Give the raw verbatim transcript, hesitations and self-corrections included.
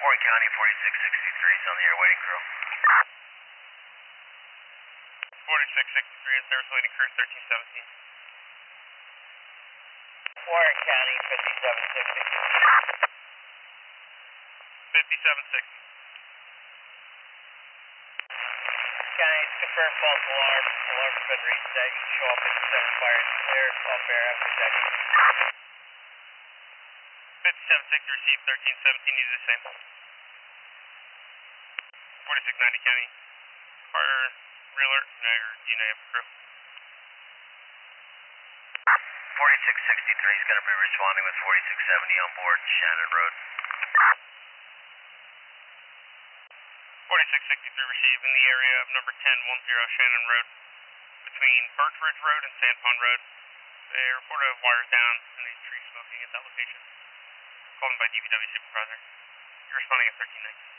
Warren County, forty-six sixty-three is on the air waiting crew. forty-six sixty-three and service waiting crew thirteen seventeen. Warren County, fifty-seven sixty. fifty-seven sixty. County, it's confirmed false alarm. Alarm's been reset. You can show up fifty-seven fire is clear. Off air after protection. fifty-seven sixty received, thirteen seventeen, you do the same. forty-six ninety County. Fire, reeler, no, you know you have a crew. forty-six sixty-three is going to be responding with forty-six seventy on board Shannon Road. forty-six sixty-three received in the area of number ten ten Shannon Road between Birch Ridge Road and Sand Pond Road. They reported a wire down and a tree smoking at that location. Called in by D V W supervisor. You're responding at thirteen nineteen.